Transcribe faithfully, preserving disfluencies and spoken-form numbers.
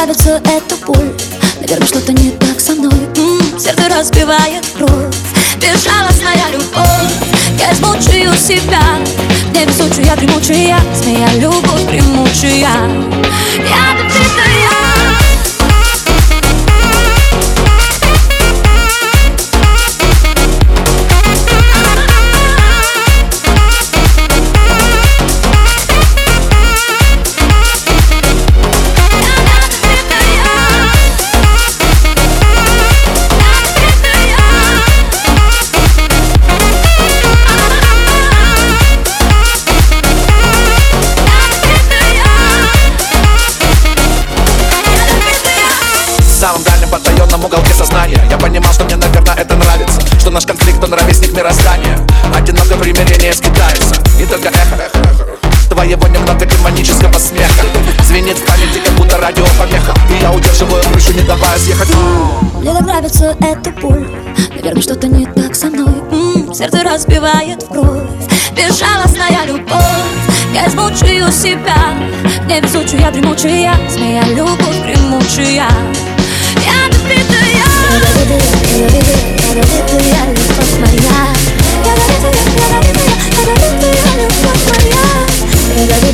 нравится эта боль. Наверное, что-то не так со мной. М-м, сердце разбивает кровь. Безжалостная любовь. Я измучаю себя. Невезучая, дремучая змея, любовь гремучая. Ядовитая. В самом дальнем потаенном уголке сознания я понимал, что мне, наверное, это нравится. Что наш конфликт, он ровесник мироздания. Одинокое примирение скитается. И только эхо твоего немного демонического смеха звенит в памяти, как будто радиопомеха. И я удерживаю крышу, не давая съехать. Мне так нравится эта боль. Наверное, что-то не так со мной. М-м, сердце разбивает в кровь. Безжалостная любовь. Я измучаю себя. Невезучая, дремучая змея, любовь гремучая. Ядовитая. Ядовитая любовь моя. Ядовитая, ядовитая, ядовитая любовь моя.